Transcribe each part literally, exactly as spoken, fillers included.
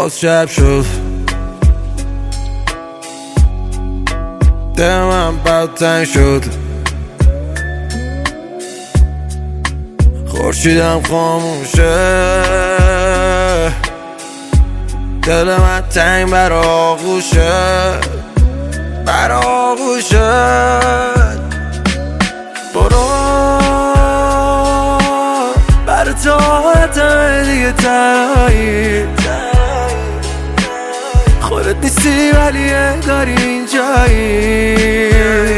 باز شب شد، دل من بدتنگ شد، خورشیدم خاموشه، دل من تنگ بر آغوشه، بر آغوشه. برو بر طاعتم دیگه تنهایی، خودت نیستی ولی انگاری اینجایی،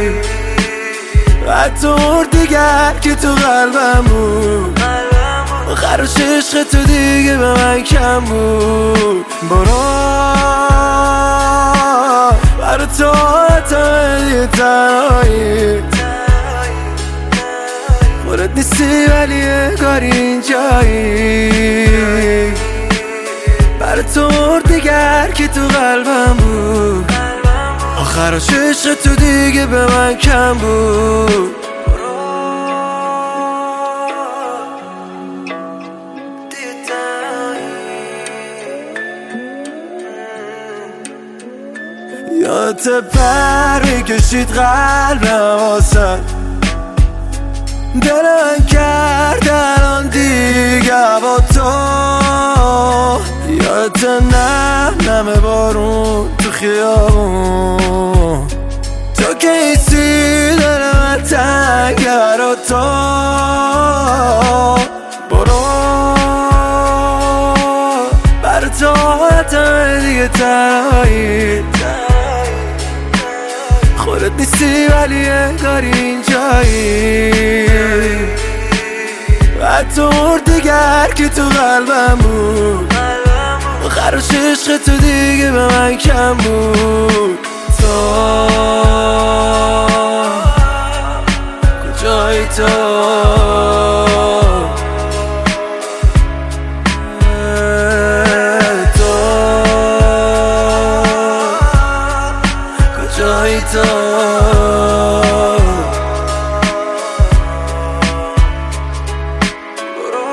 حتی مرد دیگر که تو قلبم بود، آخرش عشق تو دیگه به من کم بود. برو برا طاعتم دیگه تنهایی، خودت نیستی ولی انگاری اینجایی، برا تو مرد دیگر که تو قلبم بود، آخرش عشق تو دیگه به من کم بود. یادت پر میکشید قلبم واسد، دل من کرد الان دیگه با تو. یادت نم نم بارون تو خیابون، تو که ایسی دل من تنگ برا تو. برو بر طاعتم دیگه تنهایی، خودت نیستی ولی انگاری اینجایی، حتی مرد دیگر که تو قلبم بود، آخرش عشق تو دیگه به من کم بود. تو کجایی تو؟ کجایی تو؟ برو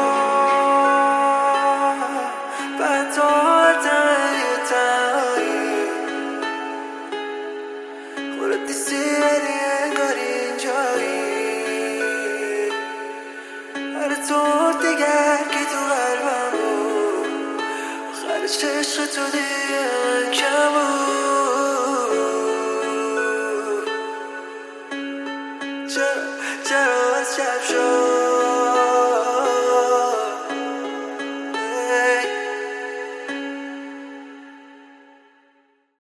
بر طاعتم دیگه تنهایی، خودت نیستی ولی انگاری اینجایی، هر طور دیگر که تو قلبم بود، آخرش عشق تو دیگه من کم بود. چرا چرا از شب شد